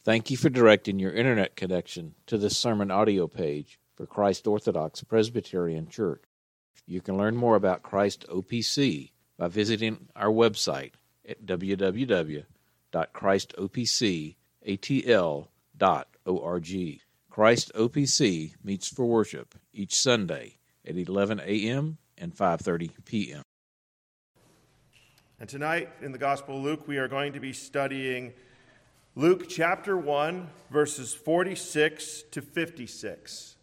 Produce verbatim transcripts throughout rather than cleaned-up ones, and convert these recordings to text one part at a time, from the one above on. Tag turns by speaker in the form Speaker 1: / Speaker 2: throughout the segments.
Speaker 1: Thank you for directing your internet connection to this sermon audio page for Christ Orthodox Presbyterian Church. You can learn more about Christ O P C by visiting our website at w w w dot christ o p c a t l dot org. Christ O P C meets for worship each Sunday at eleven a.m. and five thirty p.m.
Speaker 2: And tonight in the Gospel of Luke, we are going to be studying Luke chapter one, verses forty-six to fifty-six.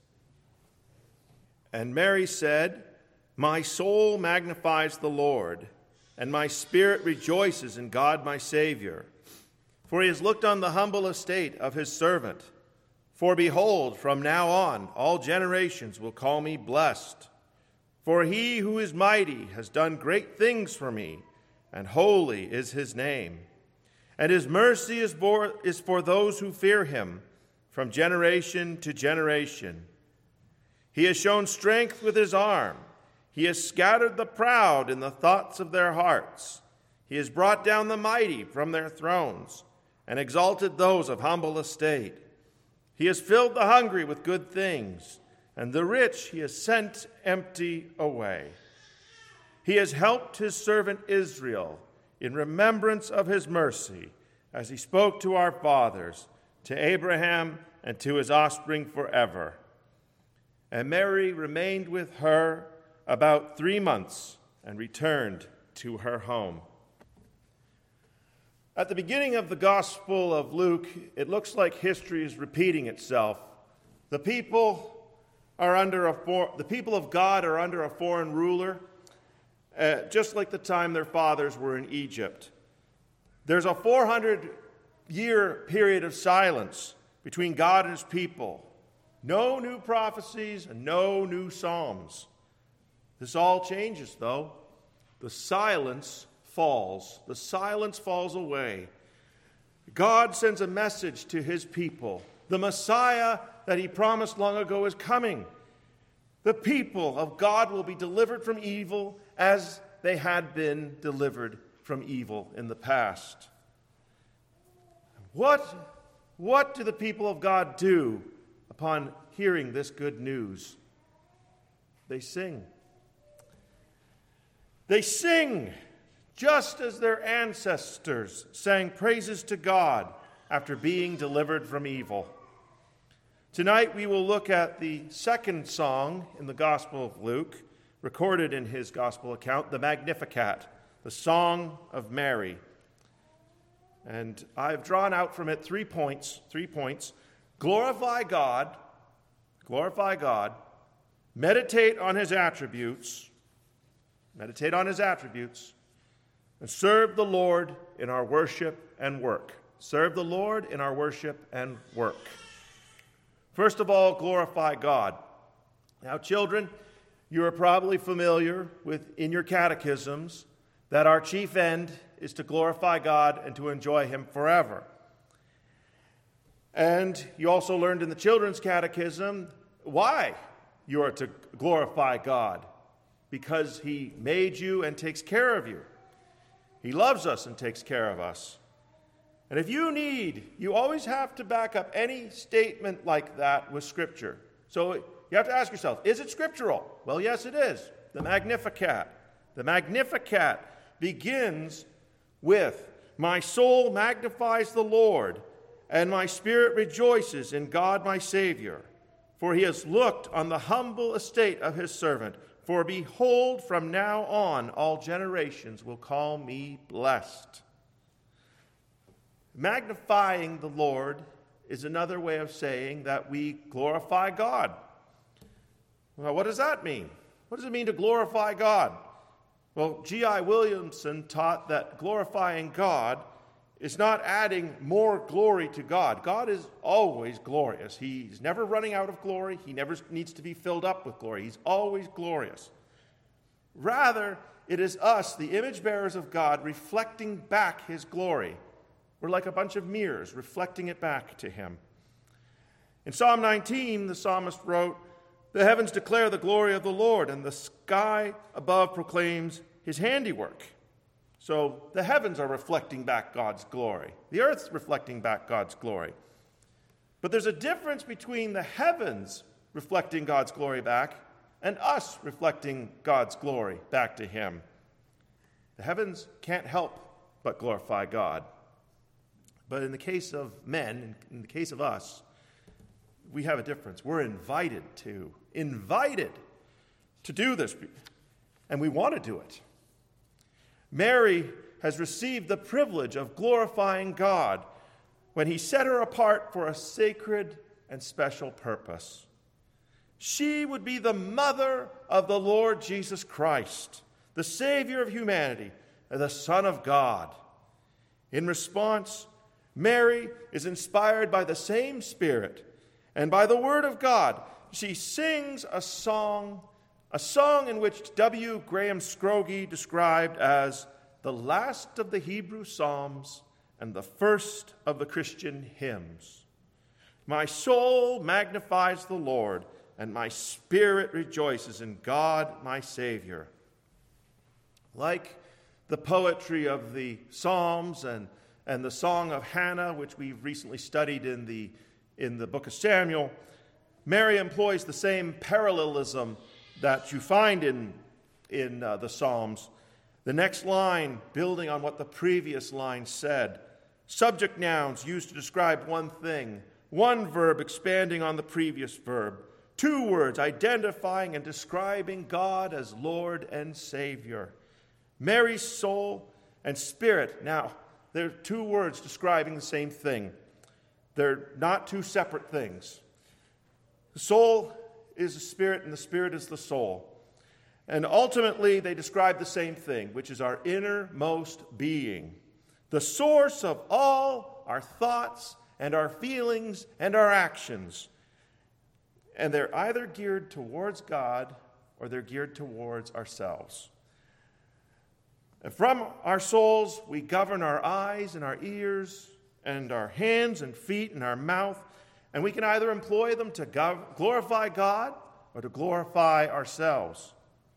Speaker 2: And Mary said, "My soul magnifies the Lord, and my spirit rejoices in God my Savior. For he has looked on the humble estate of his servant. For behold, from now on all generations will call me blessed. For he who is mighty has done great things for me, and holy is his name. And his mercy is for, is for those who fear him from generation to generation. He has shown strength with his arm. He has scattered the proud in the thoughts of their hearts. He has brought down the mighty from their thrones and exalted those of humble estate. He has filled the hungry with good things, and the rich he has sent empty away. He has helped his servant Israel in remembrance of his mercy, as he spoke to our fathers, to Abraham and to his offspring forever." And Mary remained with her about three months and returned to her home. At the beginning of the Gospel of Luke, it looks like history is repeating itself. The people are under a for- the people of God are under a foreign ruler, uh, just like the time their fathers were in Egypt. There's a four hundred year period of silence between God and his people. No new prophecies and no new psalms. This all changes, though. The silence falls. The silence falls away. God sends a message to his people. The Messiah that he promised long ago is coming. The people of God will be delivered from evil as they had been delivered from evil in the past. What, what do the people of God do upon hearing this good news? They sing. They sing just as their ancestors sang praises to God after being delivered from evil. Tonight we will look at the second song in the Gospel of Luke, recorded in his Gospel account, the Magnificat, the Song of Mary. And I've drawn out from it three points, three points. Glorify God, glorify God, meditate on his attributes, meditate on his attributes, and serve the Lord in our worship and work. Serve the Lord in our worship and work. First of all, glorify God. Now, children, you are probably familiar with, in your catechisms, that our chief end is to glorify God and to enjoy him forever. And you also learned in the children's catechism why you are to glorify God. Because he made you and takes care of you. He loves us and takes care of us. And if you need, you always have to back up any statement like that with Scripture. So you have to ask yourself, is it scriptural? Well, yes, it is. The Magnificat. The Magnificat begins with, "My soul magnifies the Lord, and my spirit rejoices in God my Savior. For he has looked on the humble estate of his servant. For behold, from now on all generations will call me blessed." Magnifying the Lord is another way of saying that we glorify God. Well, what does that mean? What does it mean to glorify God? Well, G I Williamson taught that glorifying God is not adding more glory to God. God is always glorious. He's never running out of glory. He never needs to be filled up with glory. He's always glorious. Rather, it is us, the image bearers of God, reflecting back his glory. We're like a bunch of mirrors, reflecting it back to him. In Psalm nineteen, the psalmist wrote, "The heavens declare the glory of the Lord, and the sky above proclaims his handiwork." So the heavens are reflecting back God's glory. The earth's reflecting back God's glory. But there's a difference between the heavens reflecting God's glory back and us reflecting God's glory back to him. The heavens can't help but glorify God. But in the case of men, in the case of us, we have a difference. We're invited to, invited to do this, and we want to do it. Mary has received the privilege of glorifying God when he set her apart for a sacred and special purpose. She would be the mother of the Lord Jesus Christ, the Savior of humanity, and the Son of God. In response, Mary is inspired by the same Spirit, and by the Word of God, she sings a song, a song in which W. Graham Scroggie described as the last of the Hebrew Psalms and the first of the Christian hymns. My soul magnifies the Lord, and my spirit rejoices in God, my Savior. Like the poetry of the Psalms and, and the Song of Hannah, which we've recently studied in the, in the book of Samuel, Mary employs the same parallelism that you find in, in uh, the Psalms. The next line, building on what the previous line said, subject nouns used to describe one thing, one verb expanding on the previous verb, two words identifying and describing God as Lord and Savior. Mary's soul and spirit. Now, there are two words describing the same thing. They're not two separate things. The soul is the spirit, and the spirit is the soul. And ultimately, they describe the same thing, which is our innermost being, the source of all our thoughts and our feelings and our actions. And they're either geared towards God or they're geared towards ourselves. And from our souls, we govern our eyes and our ears and our hands and feet and our mouth, and we can either employ them to gov- glorify God or to glorify ourselves.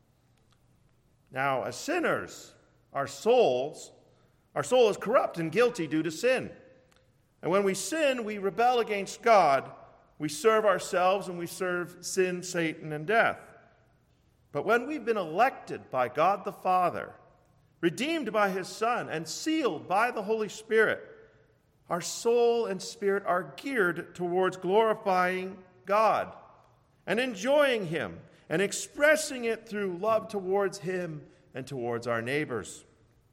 Speaker 2: Now, as sinners, our souls, our soul is corrupt and guilty due to sin. And when we sin, we rebel against God. We serve ourselves and we serve sin, Satan, and death. But when we've been elected by God the Father, redeemed by his Son, and sealed by the Holy Spirit, our soul and spirit are geared towards glorifying God and enjoying him and expressing it through love towards him and towards our neighbors.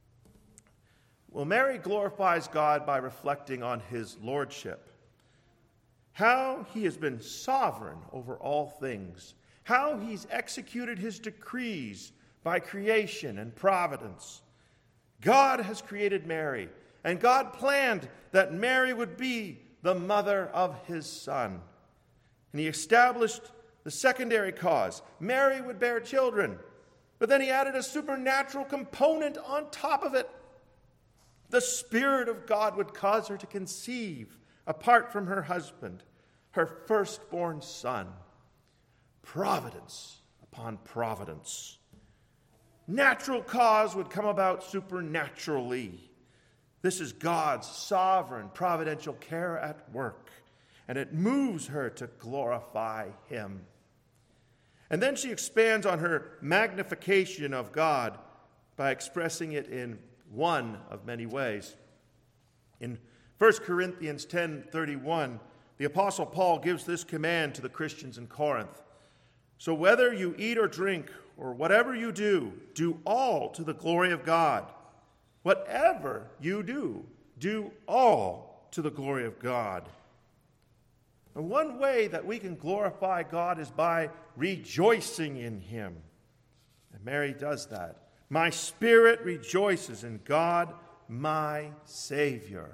Speaker 2: Well, Mary glorifies God by reflecting on his lordship, how he has been sovereign over all things, how he's executed his decrees by creation and providence. God has created Mary, and God planned that Mary would be the mother of his Son. And he established the secondary cause. Mary would bear children, but then he added a supernatural component on top of it. The Spirit of God would cause her to conceive, apart from her husband, her firstborn son. Providence upon providence. Natural cause would come about supernaturally. This is God's sovereign, providential care at work, and it moves her to glorify him. And then she expands on her magnification of God by expressing it in one of many ways. In First Corinthians ten thirty-one, the Apostle Paul gives this command to the Christians in Corinth. So whether you eat or drink, or whatever you do, do all to the glory of God. Whatever you do, do all to the glory of God. And one way that we can glorify God is by rejoicing in him. And Mary does that. My spirit rejoices in God, my Savior.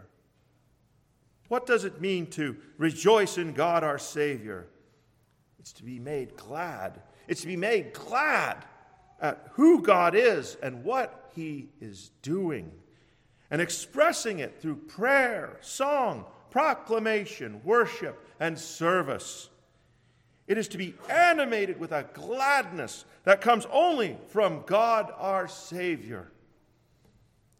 Speaker 2: What does it mean to rejoice in God, our Savior? It's to be made glad. It's to be made glad at who God is and what he is doing, and expressing it through prayer, song, proclamation, worship, and service. It is to be animated with a gladness that comes only from God our Savior.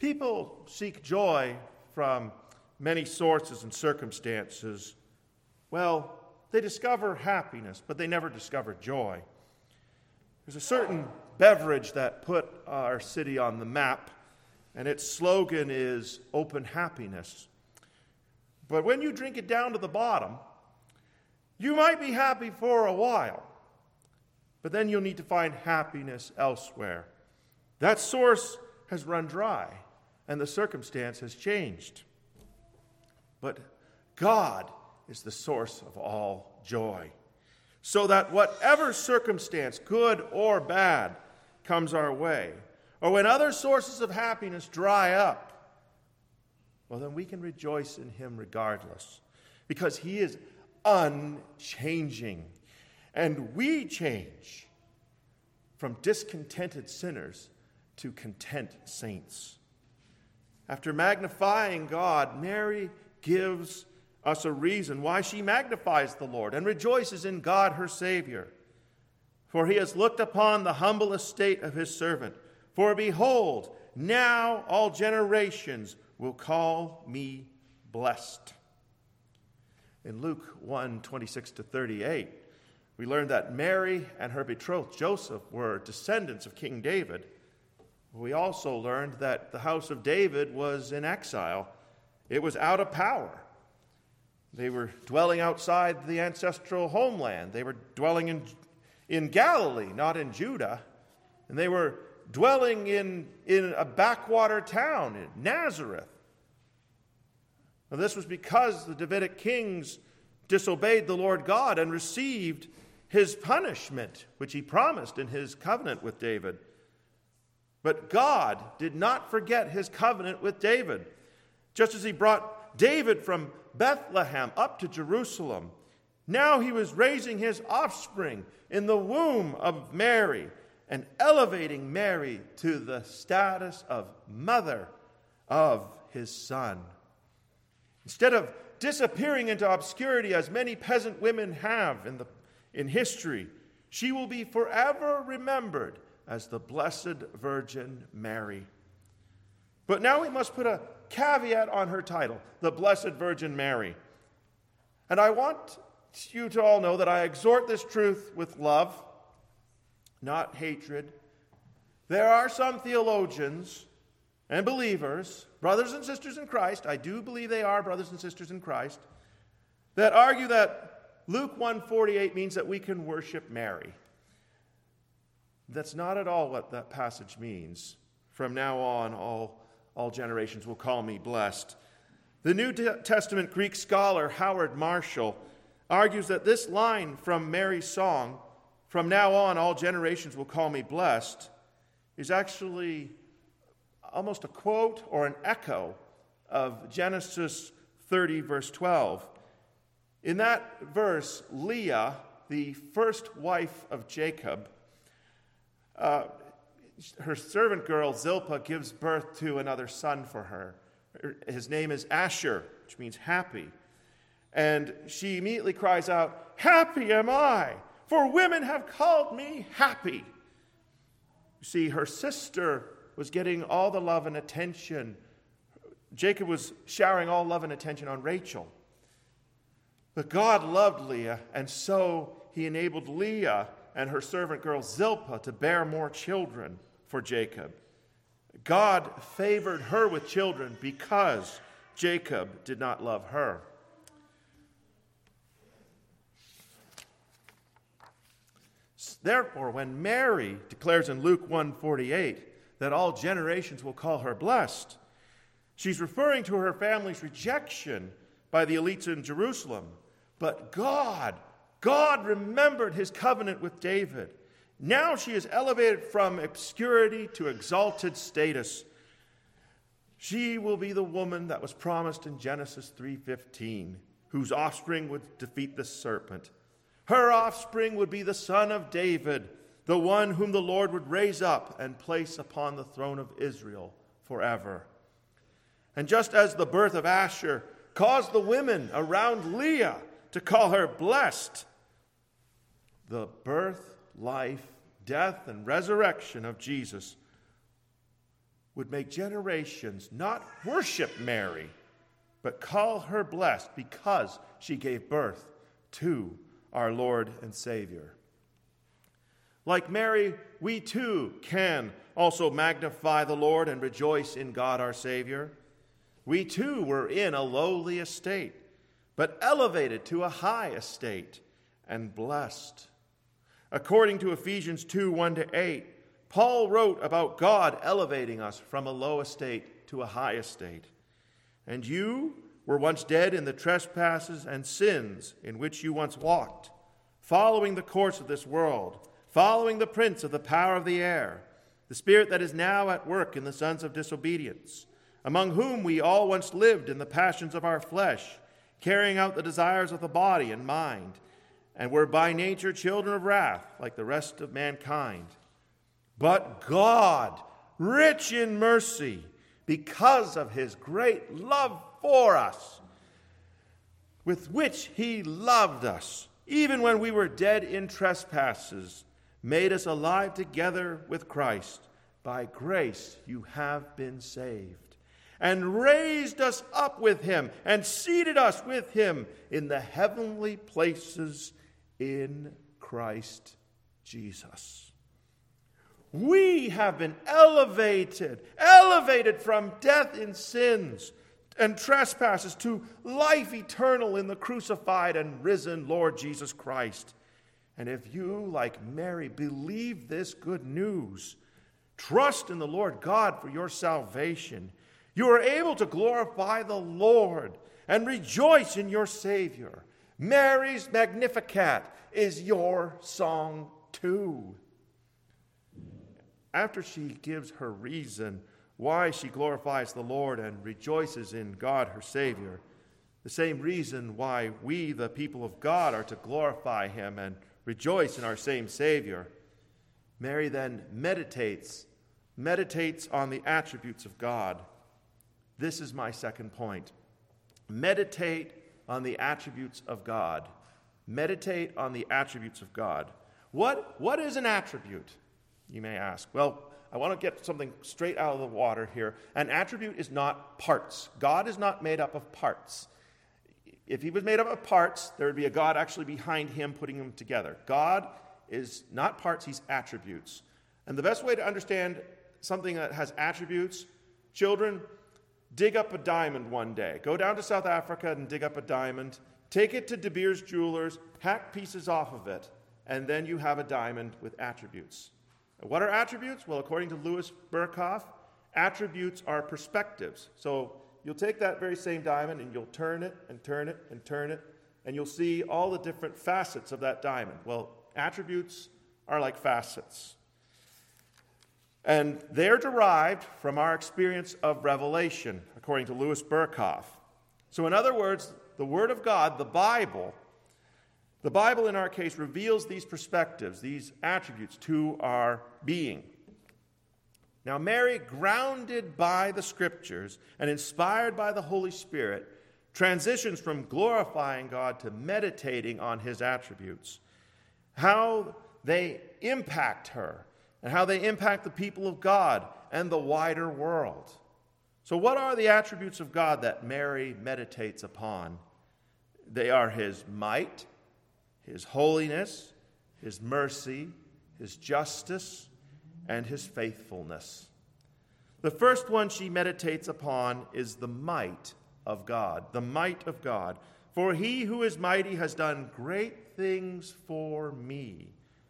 Speaker 2: People seek joy from many sources and circumstances. Well, they discover happiness, but they never discover joy. There's a certain beverage that put our city on the map, and its slogan is open happiness. But when you drink it down to the bottom, you might be happy for a while, but then you'll need to find happiness elsewhere. That source has run dry, and the circumstance has changed. But God is the source of all joy, so that whatever circumstance, good or bad, comes our way, or when other sources of happiness dry up, well, then we can rejoice in him regardless, because he is unchanging, and we change from discontented sinners to content saints. After magnifying God, Mary gives us a reason why she magnifies the Lord and rejoices in God her Savior. For he has looked upon the humble estate of his servant. For behold, now all generations will call me blessed. In Luke one, twenty-six to thirty-eight, we learn that Mary and her betrothed Joseph were descendants of King David. We also learned that the house of David was in exile. It was out of power. They were dwelling outside the ancestral homeland. They were dwelling in, in Galilee, not in Judah. And they were dwelling in, in a backwater town, in Nazareth. Now, this was because the Davidic kings disobeyed the Lord God and received his punishment, which he promised in his covenant with David. But God did not forget his covenant with David. Just as he brought David from Bethlehem up to Jerusalem, now he was raising his offspring in the womb of Mary and elevating Mary to the status of mother of his son. Instead of disappearing into obscurity as many peasant women have in, the, in history, she will be forever remembered as the Blessed Virgin Mary. But now we must put a caveat on her title, the Blessed Virgin Mary. And I want you to all know that I exhort this truth with love, not hatred. There are some theologians and believers, brothers and sisters in Christ, I do believe they are brothers and sisters in Christ, that argue that Luke one forty-eight means that we can worship Mary. That's not at all what that passage means. From now on, all, all generations will call me blessed. The New Testament Greek scholar Howard Marshall argues that this line from Mary's song, "From now on, all generations will call me blessed," is actually almost a quote or an echo of Genesis thirty, verse twelve. In that verse, Leah, the first wife of Jacob, uh, her servant girl Zilpah gives birth to another son for her. His name is Asher, which means happy. And she immediately cries out, "Happy am I, for women have called me happy." You see, her sister was getting all the love and attention. Jacob was showering all love and attention on Rachel. But God loved Leah, and so he enabled Leah and her servant girl Zilpah to bear more children for Jacob. God favored her with children because Jacob did not love her. Therefore, when Mary declares in Luke one forty-eight that all generations will call her blessed, she's referring to her family's rejection by the elites in Jerusalem. But God, God remembered his covenant with David. Now she is elevated from obscurity to exalted status. She will be the woman that was promised in Genesis three fifteen, whose offspring would defeat the serpent. Her offspring would be the son of David, the one whom the Lord would raise up and place upon the throne of Israel forever. And just as the birth of Asher caused the women around Leah to call her blessed, the birth, life, death, and resurrection of Jesus would make generations not worship Mary, but call her blessed because she gave birth to our Lord and Savior. Like Mary, we too can also magnify the Lord and rejoice in God our Savior. We too were in a lowly estate, but elevated to a high estate and blessed. According to Ephesians two, one to eight, Paul wrote about God elevating us from a low estate to a high estate. And you were once dead in the trespasses and sins in which you once walked, following the course of this world, following the prince of the power of the air, the spirit that is now at work in the sons of disobedience, among whom we all once lived in the passions of our flesh, carrying out the desires of the body and mind, and were by nature children of wrath, like the rest of mankind. But God, rich in mercy, because of his great love for us, with which he loved us, even when we were dead in trespasses, made us alive together with Christ. By grace you have been saved, and raised us up with him, and seated us with him in the heavenly places in Christ Jesus. We have been elevated, elevated from death in sins and trespasses to life eternal in the crucified and risen Lord Jesus Christ. And if you, like Mary, believe this good news, trust in the Lord God for your salvation, you are able to glorify the Lord and rejoice in your Savior. Mary's Magnificat is your song too. After she gives her reason why she glorifies the Lord and rejoices in God, her Savior, the same reason why we, the people of God, are to glorify him and rejoice in our same Savior, Mary then meditates, meditates on the attributes of God. This is my second point. Meditate on the attributes of God. Meditate on the attributes of God. What, what is an attribute, you may ask? Well, I want to get something straight out of the water here. An attribute is not parts. God is not made up of parts. If he was made up of parts, there would be a God actually behind him putting them together. God is not parts, he's attributes. And the best way to understand something that has attributes, children, dig up a diamond one day. Go down to South Africa and dig up a diamond. Take it to De Beers Jewelers, hack pieces off of it, and then you have a diamond with attributes. What are attributes? Well, according to Louis Berkhoff, attributes are perspectives. So you'll take that very same diamond and you'll turn it and turn it and turn it, and you'll see all the different facets of that diamond. Well, attributes are like facets. And they're derived from our experience of revelation, according to Louis Berkhoff. So in other words, the Word of God, the Bible, the Bible in our case reveals these perspectives, these attributes to our being. Now, Mary, grounded by the Scriptures and inspired by the Holy Spirit, transitions from glorifying God to meditating on his attributes, how they impact her, and how they impact the people of God and the wider world. So what are the attributes of God that Mary meditates upon? They are his might, his holiness, his mercy, his justice, and his faithfulness. The first one she meditates upon is the might of God, the might of God. For he who is mighty has done great things for me.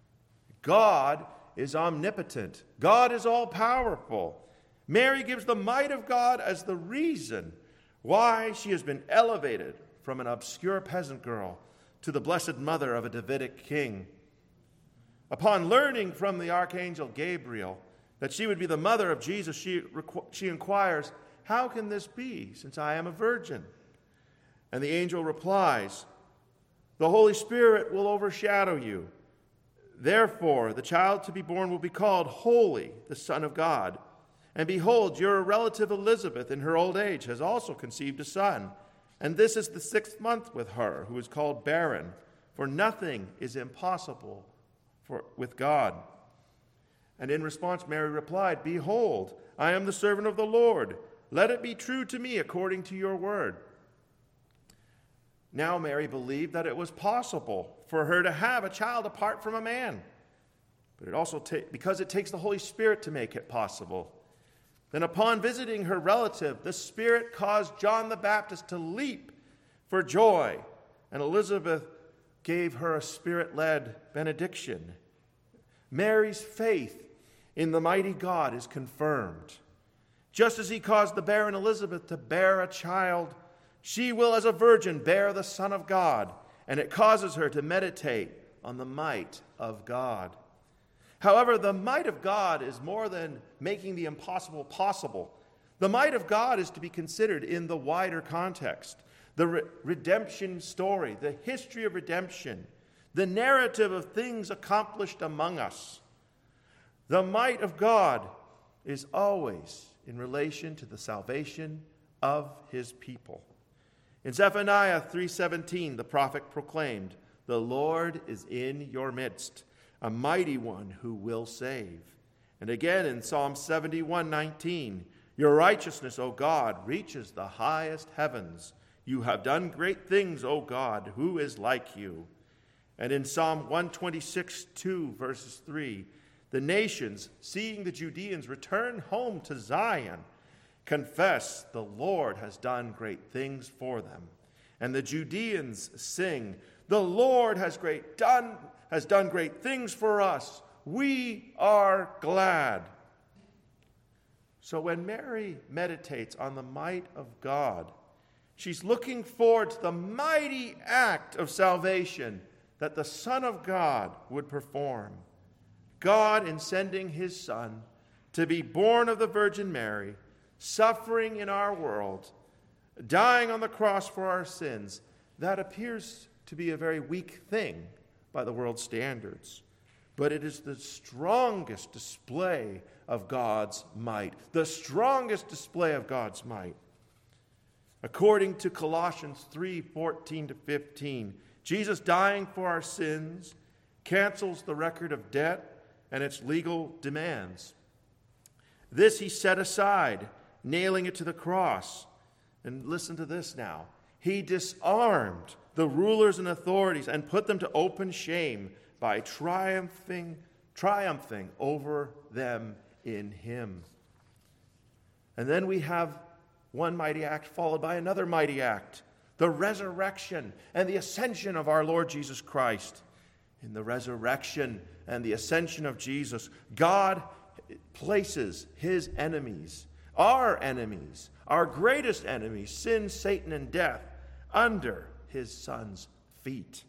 Speaker 2: God is omnipotent. God is all-powerful. Mary gives the might of God as the reason why she has been elevated from an obscure peasant girl to the blessed mother of a Davidic king. Upon learning from the archangel Gabriel that she would be the mother of Jesus, she, requ- she inquires, "How can this be, since I am a virgin?" And the angel replies, "The Holy Spirit will overshadow you. Therefore, the child to be born will be called Holy, the Son of God. And behold, your relative Elizabeth in her old age has also conceived a son. And this is the sixth month with her, who is called barren. For nothing is impossible for, with God." And in response, Mary replied, "Behold, I am the servant of the Lord. Let it be true to me according to your word." Now Mary believed that it was possible for her to have a child apart from a man. But it also, ta- because it takes the Holy Spirit to make it possible. Then upon visiting her relative, the Spirit caused John the Baptist to leap for joy, and Elizabeth gave her a Spirit-led benediction. Mary's faith in the mighty God is confirmed. Just as he caused the barren Elizabeth to bear a child, she will as a virgin bear the Son of God, and it causes her to meditate on the might of God. However, the might of God is more than making the impossible possible. The might of God is to be considered in the wider context. The re- redemption story, the history of redemption, the narrative of things accomplished among us. The might of God is always in relation to the salvation of his people. In Zephaniah three seventeen, the prophet proclaimed, "The Lord is in your midst, a mighty one who will save." And again in Psalm seventy-one nineteen, "Your righteousness, O God, reaches the highest heavens. You have done great things, O God, who is like you?" And in Psalm one twenty-six two, verses three, "The nations, seeing the Judeans return home to Zion, confess the Lord has done great things for them. And the Judeans sing, the Lord has great done has done great things for us. We are glad." So when Mary meditates on the might of God, she's looking forward to the mighty act of salvation that the Son of God would perform. God, in sending his Son to be born of the Virgin Mary, suffering in our world, dying on the cross for our sins, that appears to be a very weak thing by the world's standards. But it is the strongest display of God's might, the strongest display of God's might. According to Colossians three fourteen to fifteen, Jesus dying for our sins cancels the record of debt and its legal demands. This he set aside, nailing it to the cross. And listen to this now. He disarmed the rulers and authorities and put them to open shame by triumphing, triumphing over them in him. And then we have one mighty act followed by another mighty act, the resurrection and the ascension of our Lord Jesus Christ. In the resurrection and the ascension of Jesus, God places his enemies, our enemies, our greatest enemies, sin, Satan, and death, under his Son's feet.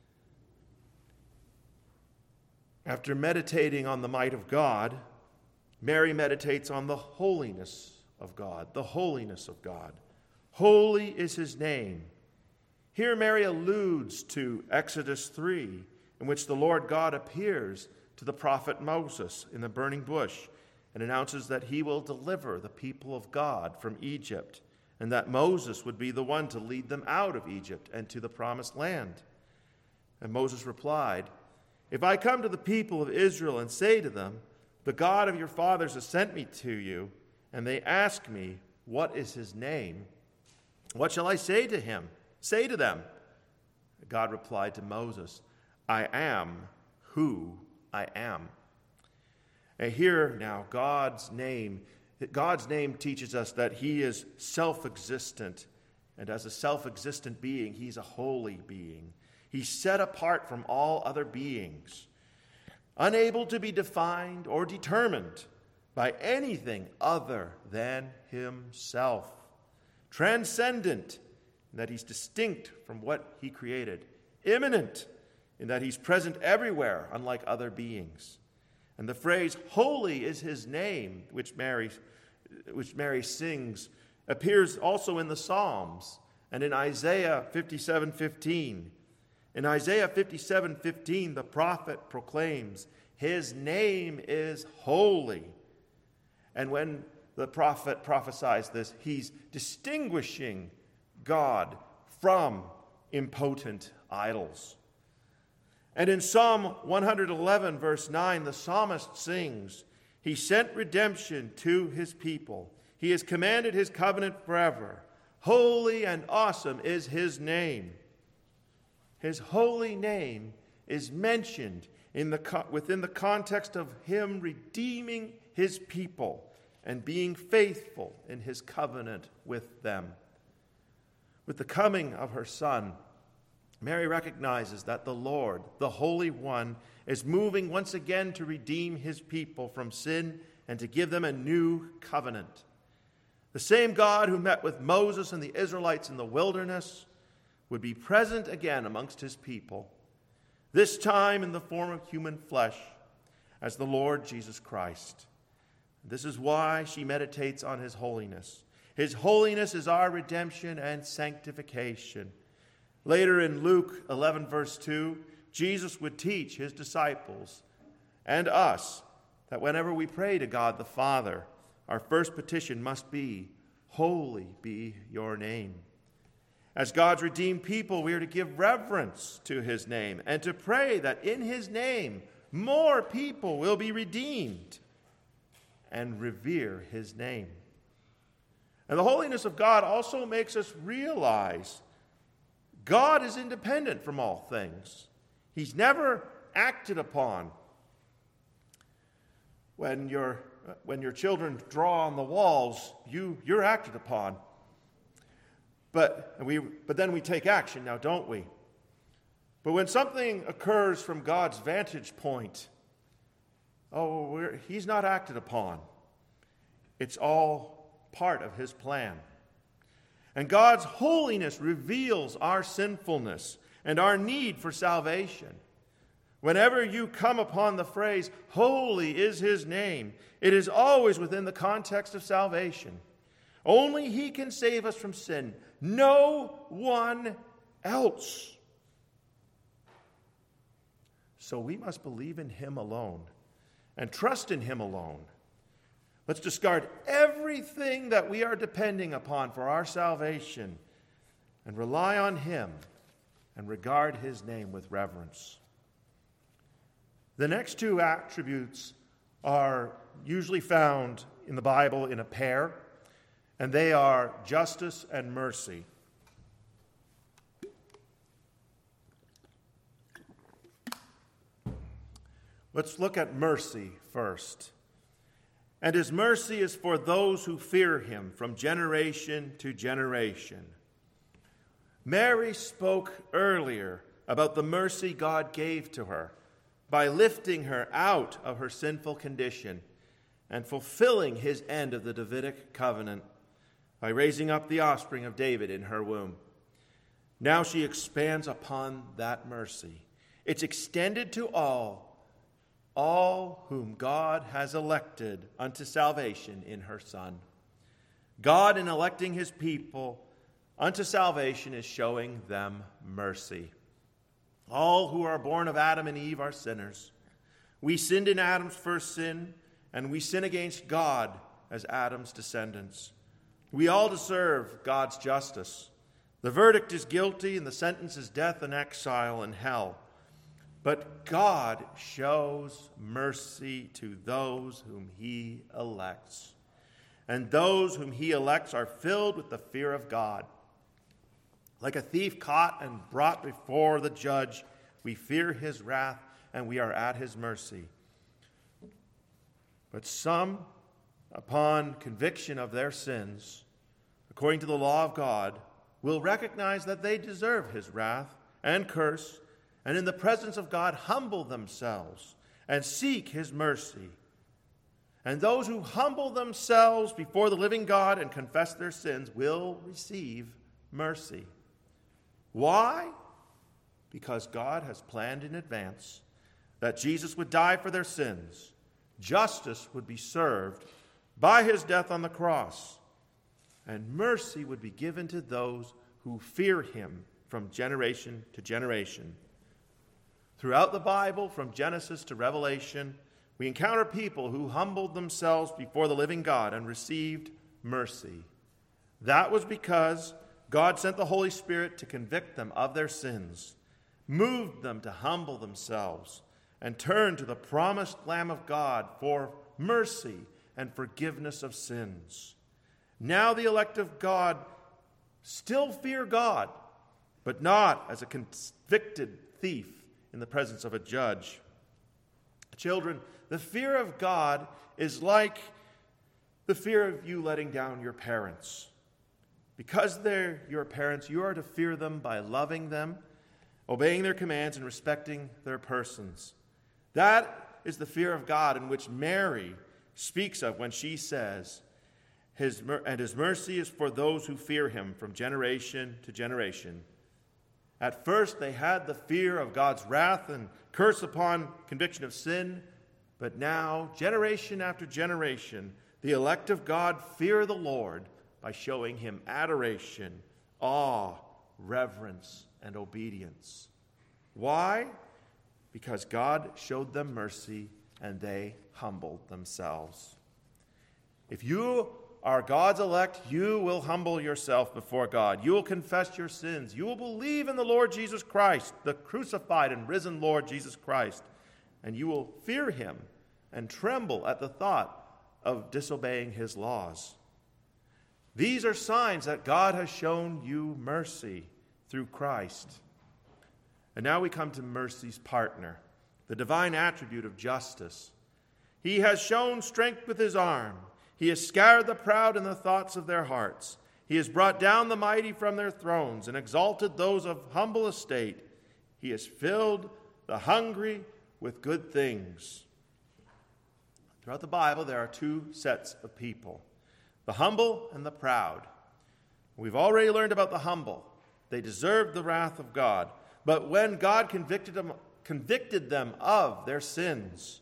Speaker 2: After meditating on the might of God, Mary meditates on the holiness of God, the holiness of God. Holy is his name. Here Mary alludes to Exodus three, in which the Lord God appears to the prophet Moses in the burning bush and announces that he will deliver the people of God from Egypt, and that Moses would be the one to lead them out of Egypt and to the promised land. And Moses replied, "If I come to the people of Israel and say to them, 'The God of your fathers has sent me to you,' and they ask me, 'What is his name?' what shall I say to him? Say to them." God replied to Moses, "I am who I am." And here now, God's name, God's name teaches us that he is self-existent. And as a self-existent being, he's a holy being. He's set apart from all other beings, unable to be defined or determined by anything other than himself. Transcendent in that he's distinct from what he created. Immanent in that he's present everywhere, unlike other beings. And the phrase, "Holy is his name," which Mary, which Mary sings, appears also in the Psalms and in Isaiah fifty-seven fifteen. In Isaiah fifty-seven fifteen, the prophet proclaims, "His name is holy." And when the prophet prophesies this, he's distinguishing God from impotent idols. And in Psalm one eleven, verse nine, the psalmist sings, He sent redemption to his people. He has commanded his covenant forever. Holy and awesome is his name. His holy name is mentioned in the, within the context of him redeeming his people and being faithful in his covenant with them. With the coming of her Son, Mary recognizes that the Lord, the Holy One, is moving once again to redeem his people from sin and to give them a new covenant. The same God who met with Moses and the Israelites in the wilderness would be present again amongst his people, this time in the form of human flesh, as the Lord Jesus Christ. This is why she meditates on his holiness. His holiness is our redemption and sanctification. Later in Luke eleven, verse two, Jesus would teach his disciples and us that whenever we pray to God the Father, our first petition must be, Holy be your name. As God's redeemed people, we are to give reverence to his name and to pray that in his name more people will be redeemed and revere his name. And the holiness of God also makes us realize God is independent from all things. He's never acted upon. When your, when your children draw on the walls, you, you're acted upon. But, we, but then we take action now, don't we? But when something occurs from God's vantage point, oh, we're, he's not acted upon. It's all part of his plan. And God's holiness reveals our sinfulness and our need for salvation. Whenever you come upon the phrase, holy is his name, it is always within the context of salvation. Only he can save us from sin. No one else. So we must believe in him alone and trust in him alone. Let's discard everything that we are depending upon for our salvation and rely on him and regard his name with reverence. The next two attributes are usually found in the Bible in a pair, and they are justice and mercy. Let's look at mercy first. And his mercy is for those who fear him from generation to generation. Mary spoke earlier about the mercy God gave to her by lifting her out of her sinful condition and fulfilling his end of the Davidic covenant by raising up the offspring of David in her womb. Now she expands upon that mercy. It's extended to all, all whom God has elected unto salvation in her Son. God, in electing his people unto salvation, is showing them mercy. All who are born of Adam and Eve are sinners. We sinned in Adam's first sin, and we sin against God as Adam's descendants. We all deserve God's justice. The verdict is guilty, and the sentence is death and exile and hell. But God shows mercy to those whom he elects. And those whom he elects are filled with the fear of God. Like a thief caught and brought before the judge, we fear his wrath and we are at his mercy. But some, upon conviction of their sins, according to the law of God, will recognize that they deserve his wrath and curse, and in the presence of God humble themselves and seek his mercy. And those who humble themselves before the living God and confess their sins will receive mercy. Why? Because God has planned in advance that Jesus would die for their sins. Justice would be served by his death on the cross, and mercy would be given to those who fear him from generation to generation. Throughout the Bible, from Genesis to Revelation, we encounter people who humbled themselves before the living God and received mercy. That was because God sent the Holy Spirit to convict them of their sins moved them to humble themselves and turn to the promised Lamb of God for mercy and forgiveness of sins. Now the elect of God still fear God, but not as a convicted thief in the presence of a judge. Children, the fear of God is like the fear of you letting down your parents. Because they're your parents, you are to fear them by loving them, obeying their commands, and respecting their persons. That is the fear of God in which Mary speaks of when she says, His and his mercy is for those who fear him from generation to generation. At first they had the fear of God's wrath and curse upon conviction of sin, but now, generation after generation, the elect of God fear the Lord by showing him adoration, awe, reverence, and obedience. Why? Because God showed them mercy and they humbled themselves. If you are God's elect, you will humble yourself before God. You will confess your sins. You will believe in the Lord Jesus Christ, the crucified and risen Lord Jesus Christ, and you will fear him and tremble at the thought of disobeying his laws. These are signs that God has shown you mercy through Christ. And now we come to mercy's partner, the divine attribute of justice. He has shown strength with his arm. He has scattered the proud in the thoughts of their hearts. He has brought down the mighty from their thrones and exalted those of humble estate. He has filled the hungry with good things. Throughout the Bible, there are two sets of people, the humble and the proud. We've already learned about the humble. They deserved the wrath of God. But when God convicted them, convicted them of their sins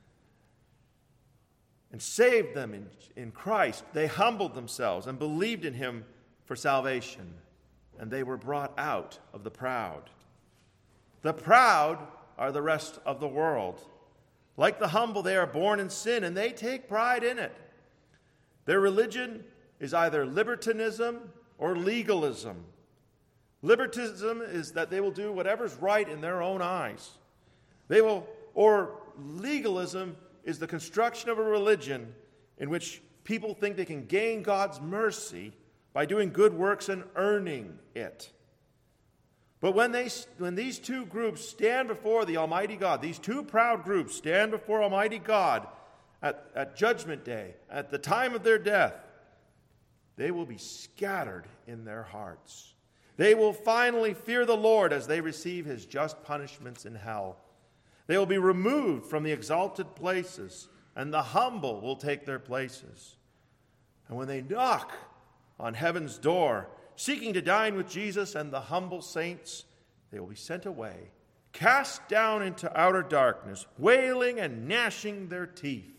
Speaker 2: and saved them in, in Christ, they humbled themselves and believed in him for salvation, and they were brought out of the proud. The proud are the rest of the world. Like the humble, they are born in sin, and they take pride in it. Their religion is either libertinism or legalism. Libertinism is that they will do whatever's right in their own eyes. They will, or legalism is the construction of a religion in which people think they can gain God's mercy by doing good works and earning it. But when they, when these two groups stand before the Almighty God, these two proud groups stand before Almighty God at, at Judgment Day, at the time of their death, they will be scattered in their hearts. They will finally fear the Lord as they receive his just punishments in hell. They will be removed from the exalted places, and the humble will take their places. And when they knock on heaven's door, seeking to dine with Jesus and the humble saints, they will be sent away, cast down into outer darkness, wailing and gnashing their teeth.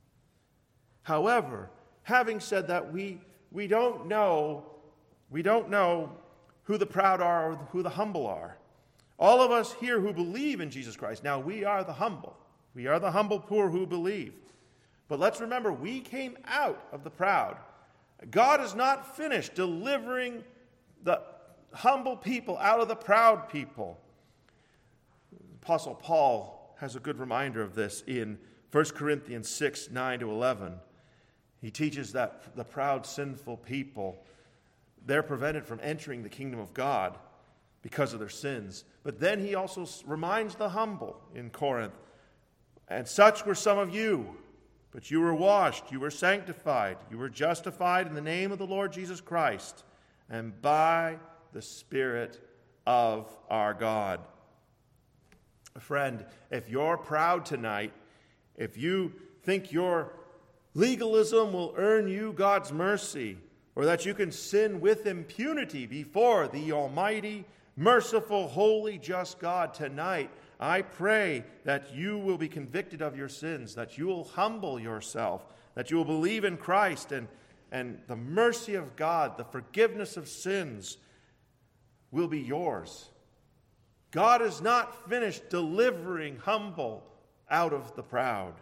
Speaker 2: However, having said that, we, we don't know, we don't know who the proud are or who the humble are. All of us here who believe in Jesus Christ, now we are the humble. We are the humble poor who believe. But let's remember, we came out of the proud. God is not finished delivering the humble people out of the proud people. Apostle Paul has a good reminder of this in First Corinthians six, nine to eleven. He teaches that the proud, sinful people, they're prevented from entering the kingdom of God because of their sins. But then he also reminds the humble in Corinth, and such were some of you, but you were washed, you were sanctified, you were justified in the name of the Lord Jesus Christ, and by the Spirit of our God. Friend, if you're proud tonight, if you think your legalism will earn you God's mercy, or that you can sin with impunity before the almighty, merciful, holy, just God, tonight, I pray that you will be convicted of your sins, that you will humble yourself, that you will believe in Christ and, and the mercy of God, the forgiveness of sins will be yours. God is not finished delivering humble out of the proud.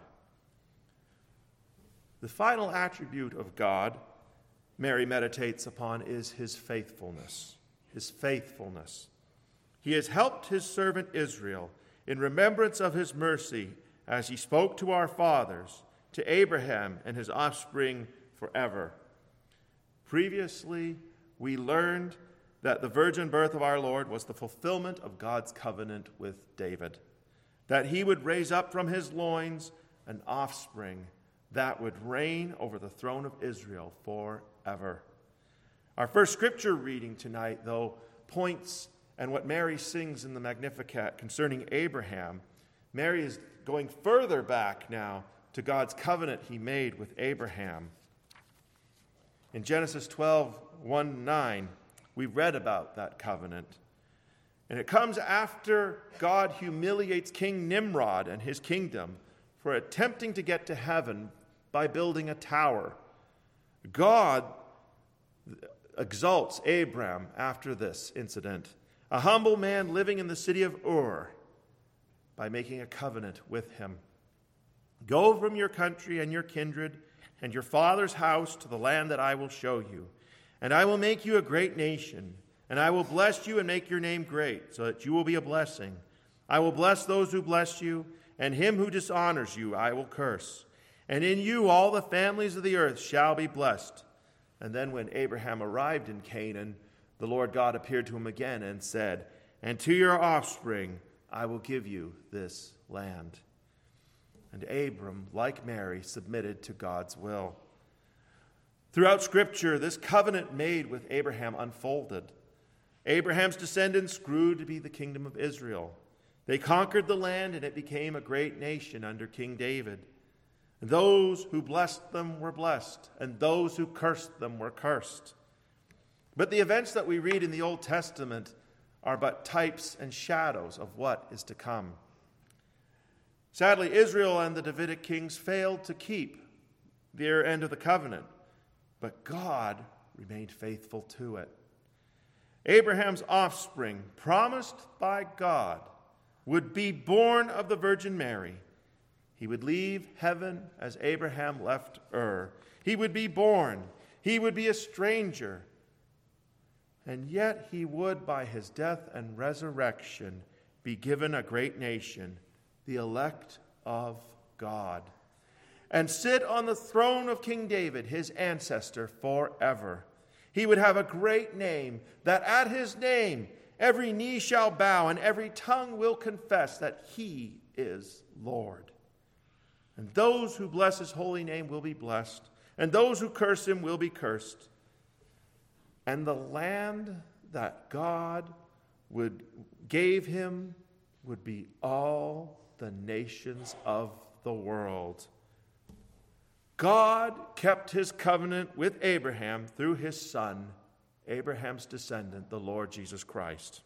Speaker 2: The final attribute of God Mary meditates upon is his faithfulness. His faithfulness. He has helped his servant Israel in remembrance of his mercy, as he spoke to our fathers, to Abraham and his offspring forever. Previously, we learned that the virgin birth of our Lord was the fulfillment of God's covenant with David, that he would raise up from his loins an offspring that would reign over the throne of Israel forever. Our first scripture reading tonight, though, points, and what Mary sings in the Magnificat concerning Abraham, Mary is going further back now to God's covenant he made with Abraham. In Genesis twelve, one to nine, we read about that covenant. And it comes after God humiliates King Nimrod and his kingdom for attempting to get to heaven by building a tower. God exalts Abram after this incident, a humble man living in the city of Ur, by making a covenant with him. Go from your country and your kindred and your father's house to the land that I will show you, and I will make you a great nation, and I will bless you and make your name great, so that you will be a blessing. I will bless those who bless you, and him who dishonors you I will curse. And in you all the families of the earth shall be blessed. And then when Abraham arrived in Canaan, the Lord God appeared to him again and said, and to your offspring I will give you this land. And Abram, like Mary, submitted to God's will. Throughout Scripture, this covenant made with Abraham unfolded. Abraham's descendants grew to be the kingdom of Israel. They conquered the land, and it became a great nation under King David. And those who blessed them were blessed, and those who cursed them were cursed. But the events that we read in the Old Testament are but types and shadows of what is to come. Sadly, Israel and the Davidic kings failed to keep their end of the covenant, but God remained faithful to it. Abraham's offspring, promised by God, would be born of the Virgin Mary. He would leave heaven as Abraham left Ur. He would be born. He would be a stranger. And yet he would, by his death and resurrection, be given a great nation, the elect of God, and sit on the throne of King David, his ancestor, forever. He would have a great name, that at his name every knee shall bow and every tongue will confess that he is Lord. And those who bless his holy name will be blessed, and those who curse him will be cursed. And the land that God would gave him would be all the nations of the world. God kept his covenant with Abraham through his son, Abraham's descendant, the Lord Jesus Christ.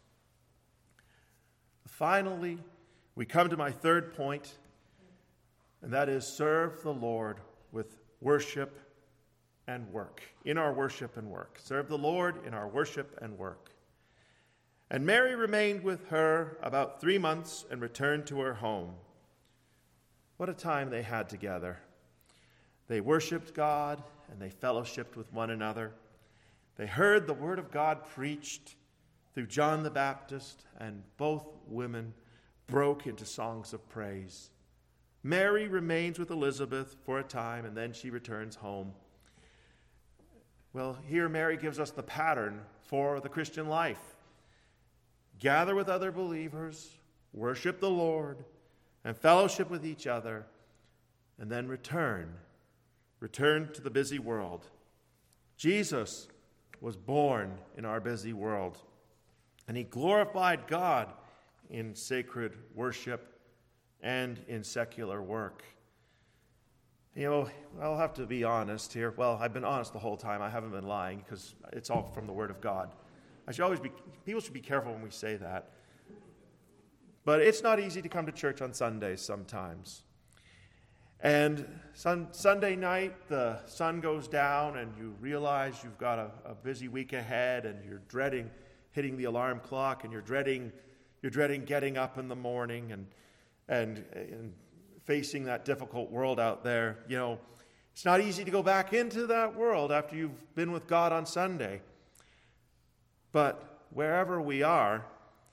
Speaker 2: Finally, we come to my third point, and that is serve the Lord with worship and work. In our worship and work. Serve the Lord in our worship and work. And Mary remained with her about three months and returned to her home. What a time they had together. They worshiped God and they fellowshiped with one another. They heard the word of God preached through John the Baptist, and both women broke into songs of praise. Mary remains with Elizabeth for a time, and then she returns home. Well, here Mary gives us the pattern for the Christian life. Gather with other believers, worship the Lord, and fellowship with each other, and then return. Return to the busy world. Jesus was born in our busy world, and he glorified God in sacred worship and in secular work. You know, I'll have to be honest here. Well, I've been honest the whole time. I haven't been lying because it's all from the Word of God. I should always be, people should be careful when we say that. But it's not easy to come to church on Sundays sometimes. And sun, Sunday night, the sun goes down and you realize you've got a, a busy week ahead, and you're dreading hitting the alarm clock, and you're dreading you're dreading getting up in the morning and and and facing that difficult world out there. You know, it's not easy to go back into that world after you've been with God on Sunday. But wherever we are,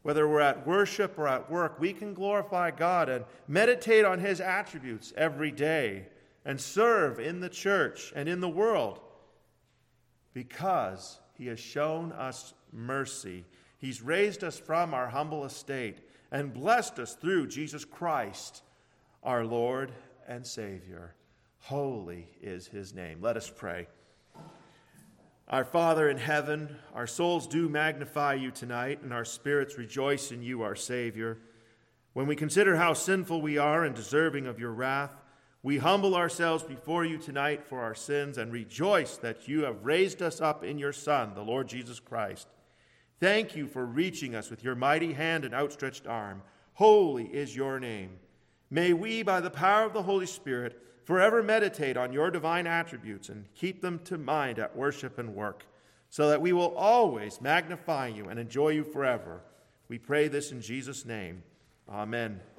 Speaker 2: Whether we're at worship or at work, we can glorify God and meditate on his attributes every day and serve in the church and in the world because he has shown us mercy. He's raised us from our humble estate and blessed us through Jesus Christ, our Lord and Savior. Holy is his name. Let us pray. Our Father in heaven, our souls do magnify you tonight, and our spirits rejoice in you, our Savior. When we consider how sinful we are and deserving of your wrath, we humble ourselves before you tonight for our sins and rejoice that you have raised us up in your Son, the Lord Jesus Christ. Thank you for reaching us with your mighty hand and outstretched arm. Holy is your name. May we, by the power of the Holy Spirit, forever meditate on your divine attributes and keep them to mind at worship and work, so that we will always magnify you and enjoy you forever. We pray this in Jesus' name. Amen.